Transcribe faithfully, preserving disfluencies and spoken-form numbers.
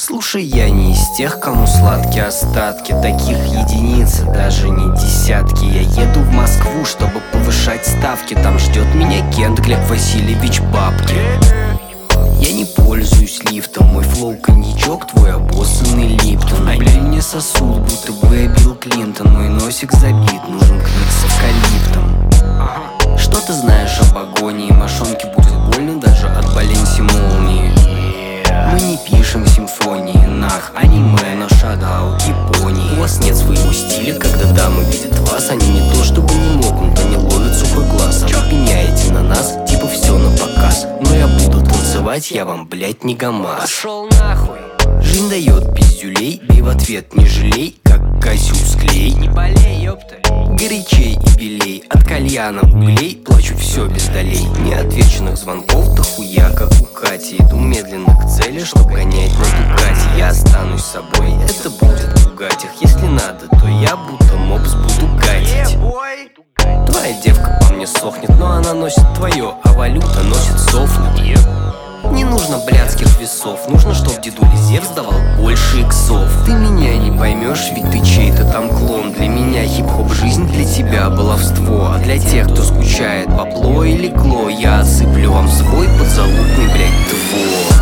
Слушай, я не из тех, кому сладкие остатки. Таких единицы, даже не десятки. Я еду в Москву, чтобы повышать ставки. Там ждет меня Кент Глеб Васильевич Бабки. Я не пользуюсь лифтом, мой флоу коньячок, твой обоссанный Липтон. Бля, мне сосуд, будто бы я Билл Клинтон. Мой носик забит, нужен клик с эвкалиптом. Что ты знаешь об агонии? Мошонке будет больно даже от Баленси молнии. Мы не пишем симфонии, нах, аниме, но шадаут Японии. У вас нет своего стиля, когда дамы видят вас. Они не то чтобы не могут, они ловят сухой глаз. А вы пеняете на нас, типа все на показ. Но я буду танцевать, я вам, блять, не ГАМАЗ. Пошел нахуй. Жизнь дает пиздюлей, бей в ответ, не жалей, как Кассиус Клей. Не болей, ёпта. Горячей и белей, от кальяна углей, плачу все без долей. Неотвеченных звонков дохуя, как у Кати. Иду медленно к цели, чтоб гонять на Дукате. Я останусь собой, это будет в Бугатях. Если надо, то я будто мопс буду гатить. Твоя девка по мне сохнет, но она носит твое, а валюта носит софнет. Не нужно блядских весов, нужно, чтоб дедуля Зевс давал больше иксов. Ты меня не поймешь, ведь ты чей-то там клон. Для меня хип-хоп жизнь, для тебя баловство. А для тех, кто скучает, бабло или кло, я отсыплю вам свой подзалупный, блядь, твор.